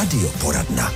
Radioporadna.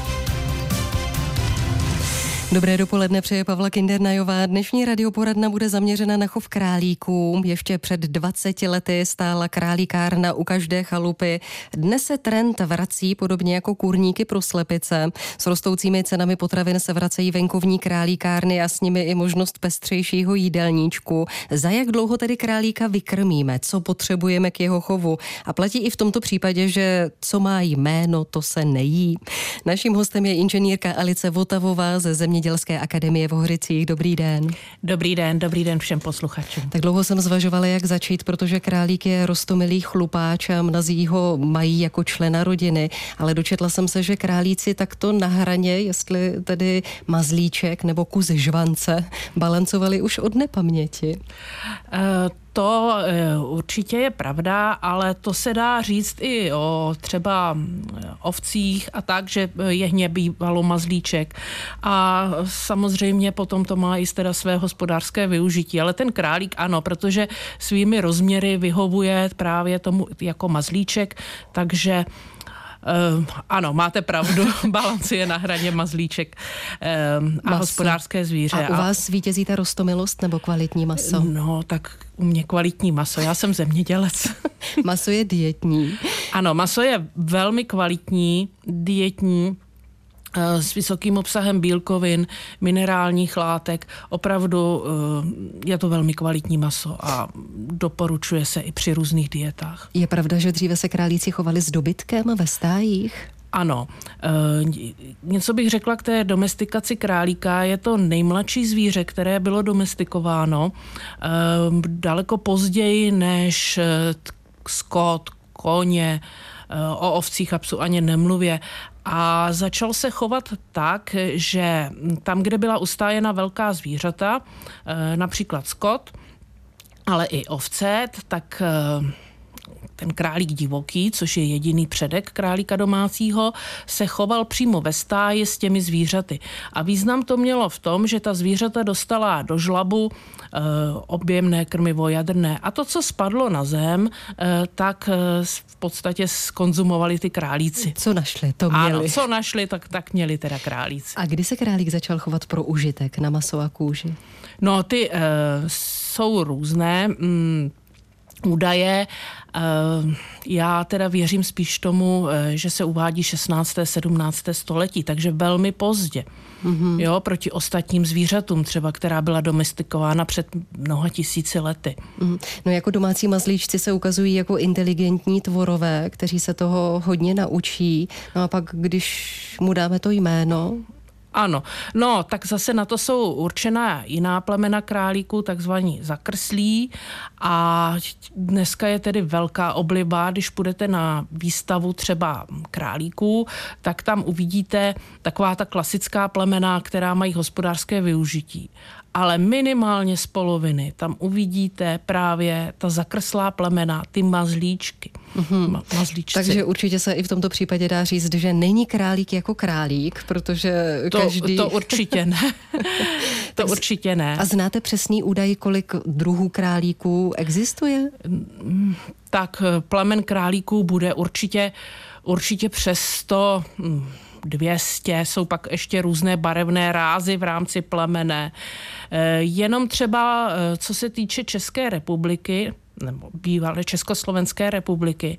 Dobré dopoledne, přeje Pavla Kindernajová. Dnešní radioporadna bude zaměřena na chov králíků. Ještě před 20 lety stála králíkárna u každé chalupy. Dnes se trend vrací podobně jako kurníky pro slepice. S rostoucími cenami potravin se vracejí venkovní králíkárny a s nimi i možnost pestřejšího jídelníčku. Za jak dlouho tedy králíka vykrmíme? Co potřebujeme k jeho chovu? A platí i v tomto případě, že co má jméno, to se nejí. Naším hostem je inženýrka Alice Votavová ze Zemědělské akademie v Hořicích. Dobrý den. Dobrý den všem posluchačům. Tak dlouho jsem zvažovala, jak začít, protože králík je roztomilý chlupáč a mnozí ho mají jako člena rodiny, ale dočetla jsem se, že králíci takto na hraně, jestli tedy mazlíček nebo kus žvance, balancovali už od nepaměti. To určitě je pravda, ale to se dá říct i o třeba ovcích a tak, že jehně bývalo mazlíček. A samozřejmě potom to má i teda své hospodářské využití. Ale ten králík ano, protože svými rozměry vyhovuje právě tomu jako mazlíček, takže ano, máte pravdu, balancuje na hraně mazlíček a hospodářské zvíře. A u vás vítězí ta roztomilost nebo kvalitní maso? No, tak u mě kvalitní maso, já jsem zemědělec. Maso je dietní. Ano, maso je velmi kvalitní, dietní, s vysokým obsahem bílkovin, minerálních látek. Opravdu je to velmi kvalitní maso a doporučuje se i při různých dietách. Je pravda, že dříve se králíci chovali s dobytkem ve stájích? Ano. Něco bych řekla k té domestikaci králíka. Je to nejmladší zvíře, které bylo domestikováno daleko později než skot, koně, o ovcích a psu ani nemluvě. A začal se chovat tak, že tam, kde byla ustájena velká zvířata, například skot, ale i ovce, tak ten králík divoký, což je jediný předek králíka domácího, se choval přímo ve stáji s těmi zvířaty. A význam to mělo v tom, že ta zvířata dostala do žlabu objemné krmivo jadrné. A to, co spadlo na zem, tak v podstatě skonzumovali ty králíci. Co našli, to měli. Ano, co našli, tak měli teda králíci. A kdy se králík začal chovat pro užitek na maso a kůži? No, ty jsou různé údaje. Já teda věřím spíš tomu, že se uvádí 16. 17. století, takže velmi pozdě. Mm-hmm. Jo, proti ostatním zvířatům třeba, která byla domestikována před mnoha tisíci lety. Mm. No jako domácí mazlíčci se ukazují jako inteligentní tvorové, kteří se toho hodně naučí. No a pak, když mu dáme to jméno... Ano, no tak zase na to jsou určená jiná plemena králíků, takzvaní zakrslí, a dneska je tedy velká obliba, když půjdete na výstavu třeba králíků, tak tam uvidíte taková ta klasická plemena, která mají hospodářské využití. Ale minimálně z poloviny tam uvidíte právě ta zakrslá plemena, ty mazlíčky. Mm-hmm. Takže určitě se i v tomto případě dá říct, že není králík jako králík, protože každý... To určitě ne. To určitě ne. A znáte přesný údaj, kolik druhů králíků existuje? Tak plemen králíků bude určitě přes 100... 200, jsou pak ještě různé barevné rázy v rámci plemene. Jenom třeba, co se týče České republiky, nebo bývalé Československé republiky,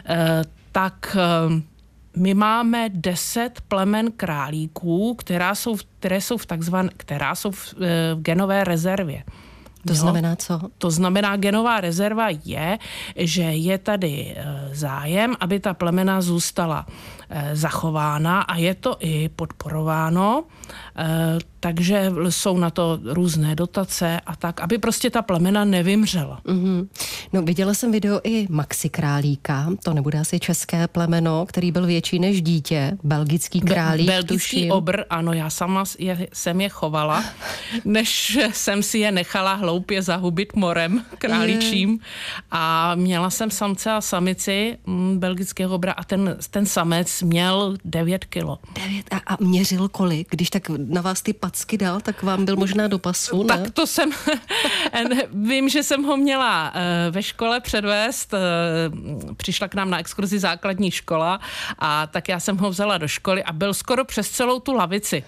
tak my máme 10 plemen králíků, která jsou v genové rezervě. To znamená co? To znamená, genová rezerva je, že je tady zájem, aby ta plemena zůstala zachována a je to i podporováno, takže jsou na to různé dotace a tak, aby prostě ta plemena nevymřela. Mm-hmm. No, viděla jsem video i Maxi králíka, to nebude asi české plemeno, který byl větší než dítě, belgický králík. Belgický obr, ano, já sama jsem je chovala, než jsem si je nechala hloubit sloupě zahubit morem králičím. A měla jsem samce a samici belgického bra a ten samec měl 9 kilo. 9 a měřil kolik? Když tak na vás ty packy dal, tak vám byl možná do pasu, ne? Tak to jsem, vím, že jsem ho měla ve škole předvést, přišla k nám na exkurzi základní škola a tak já jsem ho vzala do školy a byl skoro přes celou tu lavici.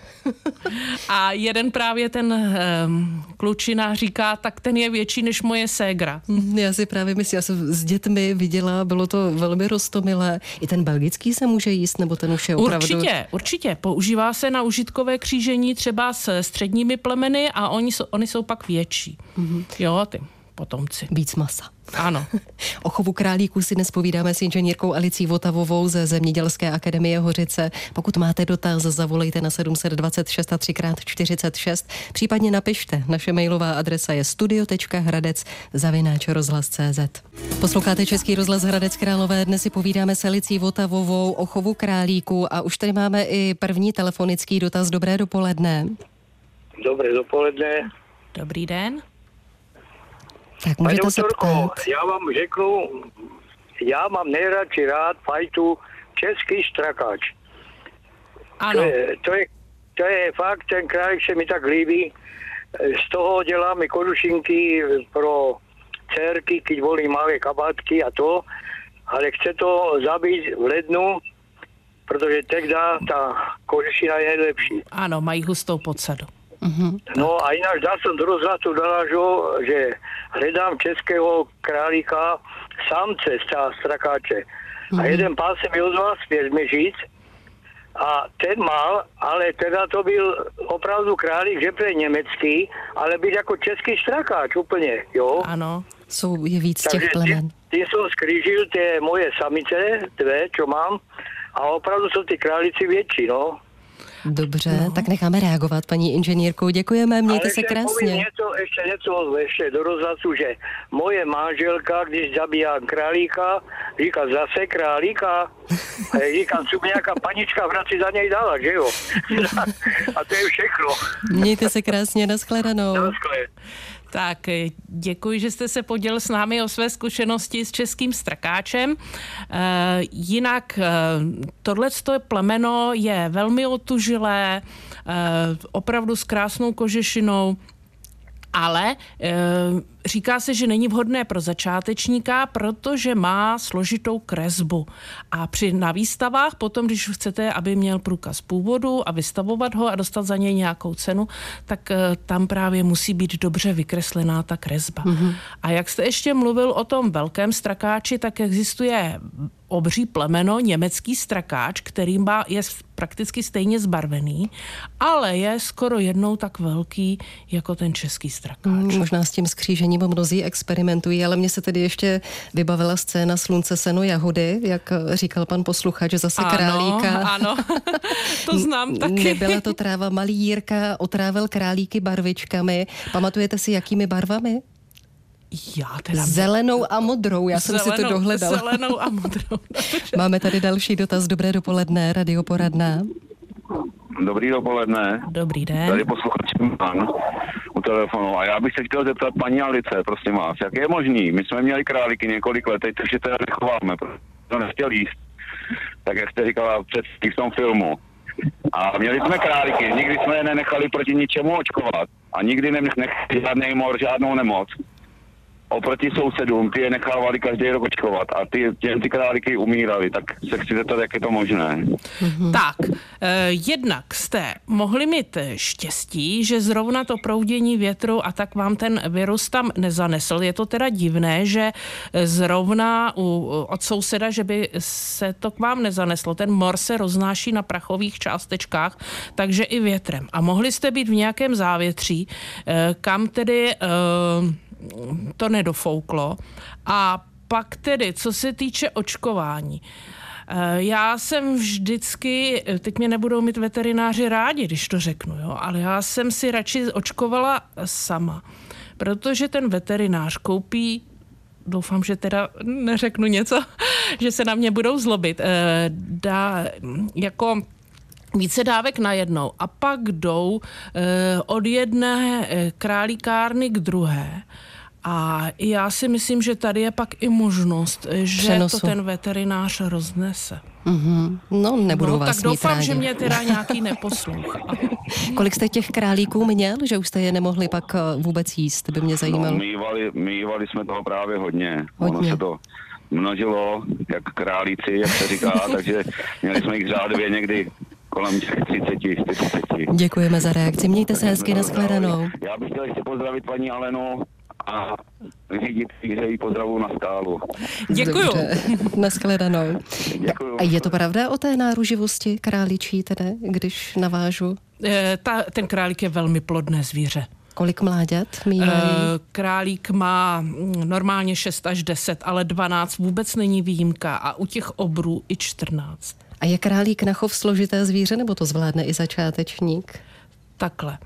A jeden právě ten klučina říká, tak ten je větší než moje ségra. Já si právě myslím, já jsem s dětmi viděla, bylo to velmi roztomilé. I ten belgický se může jíst, nebo ten už je opravdu... Určitě. Používá se na užitkové křížení třeba s středními plemeny a oni jsou pak větší. Jo, ty potomci. Víc masa. Ano. O chovu králíků si dnes povídáme s inženýrkou Alicí Votavovou ze Zemědělské akademie Hořice. Pokud máte dotaz, zavolejte na 726 a 3x46, případně napište. Naše mailová adresa je studio.hradec@rozhlas.cz. Posloucháte Český rozhlas Hradec Králové. Dnes si povídáme s Alicí Votavovou o chovu králíků a už tady máme i první telefonický dotaz. Dobré dopoledne. Dobré dopoledne. Dobrý den. Tak můžete se ptát. Já vám řeknu, já mám nejradši rád fajtu český strakáč. Ano. To je fakt, ten králík se mi tak líbí. Z toho děláme kožušinky pro dcerky, keď volí malé kabátky a to, ale chce to zabít v lednu, protože tehda ta kožušina je nejlepší. Ano, mají hustou podsadu. No a ináč dal som do rozhlasu že hledám českého králíka samce z strakáče. A jeden pán se mi ozval z Pěřmežic a ten mal, ale teda to byl opravdu králík, že pre německý, ale byl jako český strakáč úplně, jo. Ano. Je víc těch plemen. Ty som skrížil tie moje samice, dve, čo mám, a opravdu sú tí králíci větší, no. Dobře, tak necháme reagovat, paní inženýrko. Děkujeme, mějte se krásně. Ještě něco do rozhlasu, že moje manželka, když zabíjá králíka, říká zase králíka. A říkám, co by nějaká panička v Hradci za něj dala, že jo? A to je všechno. Mějte se krásně, nashledanou. Tak děkuji, že jste se podělil s námi o své zkušenosti s českým strakáčem. Jinak tohleto plemeno je velmi otužilé, opravdu s krásnou kožešinou, ale říká se, že není vhodné pro začátečníka, protože má složitou kresbu. A na výstavách potom, když chcete, aby měl průkaz původu a vystavovat ho a dostat za něj nějakou cenu, tak tam právě musí být dobře vykreslená ta kresba. A jak jste ještě mluvil o tom velkém strakáči, tak existuje obří plemeno, německý strakáč, který je prakticky stejně zbarvený, ale je skoro jednou tak velký jako ten český strakáč. Možná s tím skřížením mnozí experimentují, ale mně se tedy ještě vybavila scéna Slunce, seno, jahody, jak říkal pan posluchač, zase králíka. Ano, to znám taky. Nebyla to tráva, malý Jirka otrávil králíky barvičkami. Pamatujete si, jakými barvami? Zelenou a modrou, já jsem si to dohledala. Zelenou a modrou. Máme tady další dotaz. Dobré dopoledne, radioporadna. Dobrý dopoledne. Dobrý den. Tady posluchač Pan u telefonu. A já bych se chtěl zeptat paní Alice, prosím vás, jak je možný? My jsme měli králíky několik let, teď už je teda nechováme, protože to nechtěl jíst. Tak jak jste říkala v tom filmu. A měli jsme králíky, nikdy jsme je nenechali proti ničemu očkovat. A nikdy nechali žádný mor, žádnou nemoc. Oproti sousedům, ty je nechávali každý rok očkovat a ty králíky umírali, tak se chci zeptat, jak je to možné. Tak, jednak jste mohli mít štěstí, že zrovna to proudění větru a tak vám ten virus tam nezanesl. Je to teda divné, že zrovna od souseda, že by se to k vám nezaneslo. Ten mor se roznáší na prachových částečkách, takže i větrem. A mohli jste být v nějakém závětří, kam tedy to nedofouklo. A pak tedy, co se týče očkování. Já jsem vždycky, teď mě nebudou mít veterináři rádi, když to řeknu, jo, ale já jsem si radši očkovala sama, protože ten veterinář koupí, doufám, že teda neřeknu něco, že se na mě budou zlobit, dá jako více dávek najednou a pak jdou od jedné králíkárny k druhé. A já si myslím, že tady je pak i možnost, že přenosu. to ten veterinář roznese. Mm-hmm. No, nebudou vás tak doufám, rádi. že mě teda nějaký neposlouchá. Kolik jste těch králíků měl, že už jste je nemohli pak vůbec jíst, by mě zajímalo. No, mývali jsme toho právě hodně. Ono se to množilo, jak králíci, jak se říká, takže měli jsme jich řádově někdy kolem 30. Děkujeme za reakci. Mějte se hezky, nashledanou. Já bych chtěl ještě pozdravit paní Alenu a řídit, že jí pozdravu na Skálu. Děkuju. Nashledanou. Děkuju. A je to pravda o té náruživosti králičí tedy, když navážu? Ten králík je velmi plodné zvíře. Kolik mláďat mívají? Králík má normálně 6 až 10, ale 12 vůbec není výjimka a u těch obrů i 14. A je králík na chov složité zvíře, nebo to zvládne i začátečník? Takhle.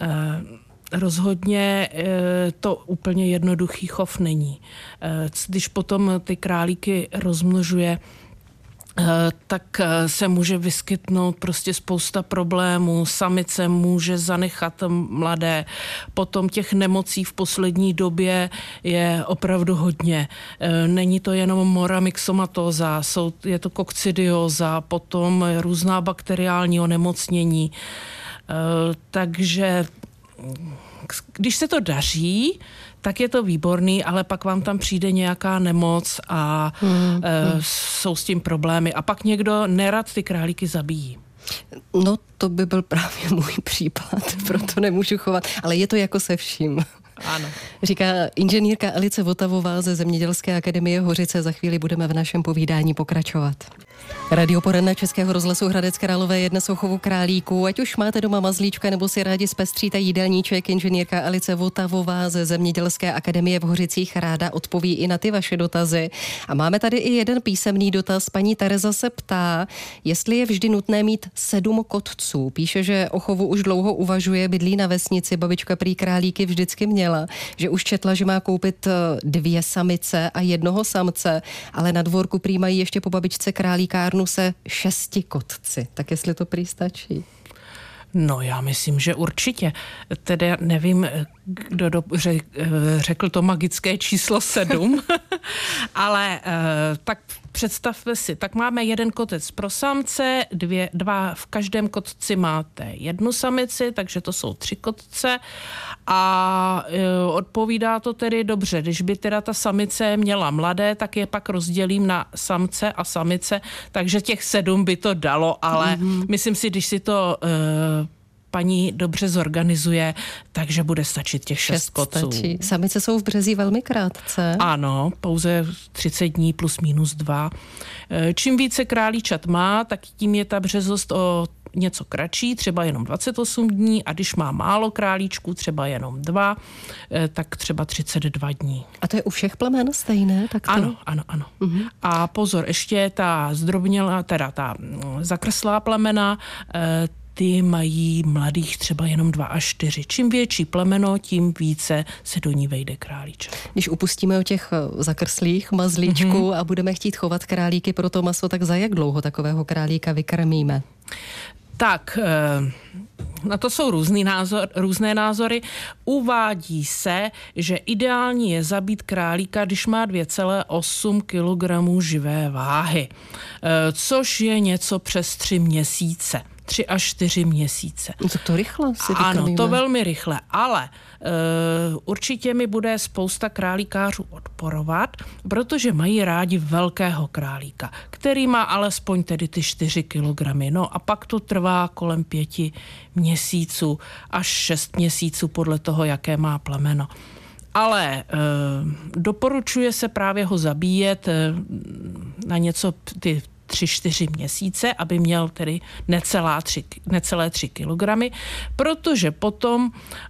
Rozhodně to úplně jednoduchý chov není. Když potom ty králíky rozmnožuje, tak se může vyskytnout prostě spousta problémů. Samice může zanechat mladé. Potom těch nemocí v poslední době je opravdu hodně. Není to jenom mora myxomatóza, je to kokcidioza, potom různá bakteriální onemocnění. Takže když se to daří, tak je to výborný, ale pak vám tam přijde nějaká nemoc a jsou s tím problémy. A pak někdo nerad ty králíky zabíjí. No, to by byl právě můj případ, proto nemůžu chovat. Ale je to jako se vším. Ano. Říká inženýrka Alice Votavová ze Zemědělské akademie Hořice. Za chvíli budeme v našem povídání pokračovat. Radioporadna Českého rozhlasu Hradec Králové je dnes o chovu králíků. Ať už máte doma mazlíčka nebo si rádi zpestříte jídelníček, inženýrka Alice Votavová ze Zemědělské akademie v Hořicích ráda odpoví i na ty vaše dotazy. A máme tady i jeden písemný dotaz. Paní Tereza se ptá, jestli je vždy nutné mít 7 kotců. Píše, že o chovu už dlouho uvažuje, bydlí na vesnici, babička prý králíky vždycky měla, že už četla, že má koupit 2 samice a 1 samce, ale na dvorku prý mají ještě po babičce králíkárnu se 6 kotci. Tak jestli to prý stačí? No, já myslím, že určitě. Tedy nevím, kdo řekl to magické číslo 7, ale tak představte si, tak máme 1 kotec pro samce, 2 v každém kotci máte 1 samici, takže to jsou 3 kotce a odpovídá to tedy dobře. Když by teda ta samice měla mladé, tak je pak rozdělím na samce a samice, takže těch 7 by to dalo, ale myslím si, když si to paní dobře zorganizuje, takže bude stačit těch 6 kotců. Stačí. Samice jsou v březí velmi krátce. Ano, pouze 30 dní plus minus 2. Čím více králíčat má, tak tím je ta březost o něco kratší, třeba jenom 28 dní a když má málo králíčků, třeba jenom 2, tak třeba 32 dní. A to je u všech plemen stejné? Tak to... Ano. A pozor, ještě ta zdrobnělá, teda ta zakrslá plemena, ty mají mladých třeba jenom 2 až 4. Čím větší plemeno, tím více se do ní vejde králíček. Když upustíme o těch zakrslých mazlíčků a budeme chtít chovat králíky pro to maso, tak za jak dlouho takového králíka vykrmíme? Tak, na to jsou různé názory. Uvádí se, že ideální je zabít králíka, když má 2,8 kg živé váhy, což je něco přes 3 měsíce. 3 až 4 měsíce. No to rychle si vykrmíme. Ano, to velmi rychle, ale určitě mi bude spousta králíkářů odporovat, protože mají rádi velkého králíka, který má alespoň tedy ty 4 kilogramy. No a pak to trvá kolem 5 měsíců až 6 měsíců podle toho, jaké má plemeno. Ale doporučuje se právě ho zabíjet na něco ty 3-4 měsíce, aby měl tedy necelé 3 kilogramy, protože potom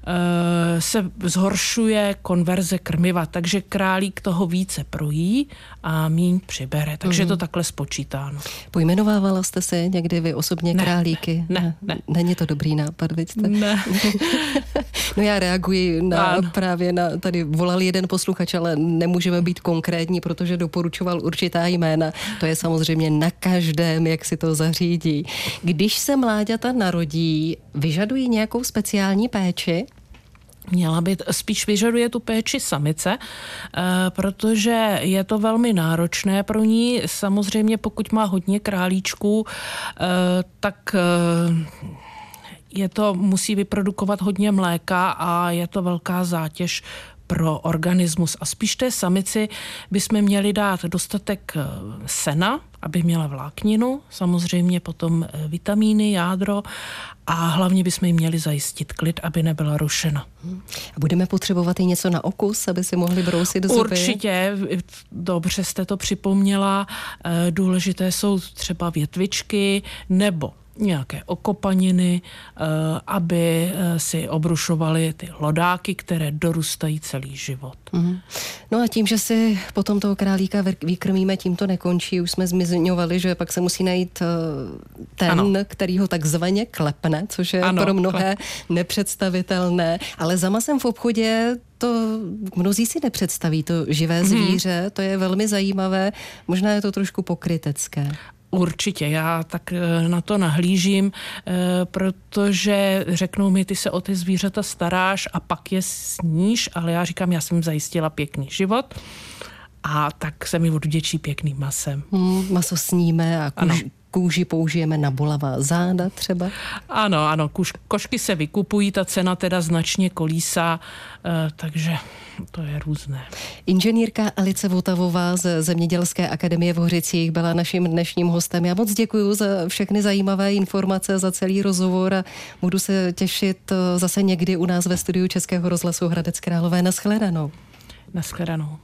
se zhoršuje konverze krmiva, takže králík toho více projí a míň přibere. Takže to takhle spočítáno. Pojmenovávala jste si někdy vy osobně králíky? Ne. Není to dobrý nápad, vidíte? Ne. No já reaguji právě na, tady volal jeden posluchač, ale nemůžeme být konkrétní, protože doporučoval určitá jména. To je samozřejmě na na každém, jak si to zařídí. Když se mláďata narodí, vyžadují nějakou speciální péči? Měla by, spíš vyžaduje tu péči samice, protože je to velmi náročné pro ní. Samozřejmě pokud má hodně králíčků, tak musí vyprodukovat hodně mléka a je to velká zátěž pro organismus. A spíš té samici bychom měli dát dostatek sena, aby měla vlákninu, samozřejmě potom vitamíny, jádro a hlavně bychom jí měli zajistit klid, aby nebyla rušena. A budeme potřebovat i něco na okus, aby si mohli brousit zuby? Určitě, dobře jste to připomněla. Důležité jsou třeba větvičky nebo nějaké okopaniny, aby si obrušovaly ty hlodáky, které dorůstají celý život. No a tím, že si potom toho králíka vykrmíme, tím to nekončí. Už jsme zmiňovali, že pak se musí najít který ho takzvaně klepne, což je pro mnohé nepředstavitelné. Ale za masem v obchodě to mnozí si nepředstaví, to živé zvíře, to je velmi zajímavé. Možná je to trošku pokrytecké. Určitě, já tak na to nahlížím, protože řeknou mi, ty se o ty zvířata staráš a pak je sníš, ale já říkám, já jsem zajistila pěkný život a tak se mi odvděčí pěkným masem. Maso sníme a kůži použijeme na bolavá záda třeba? Ano, kožky se vykupují, ta cena teda značně kolísá, takže to je různé. Inženýrka Alice Votavová z Zemědělské akademie v Hořicích byla naším dnešním hostem. Já moc děkuji za všechny zajímavé informace, za celý rozhovor a budu se těšit zase někdy u nás ve studiu Českého rozhlasu Hradec Králové. Naschledanou. Naschledanou.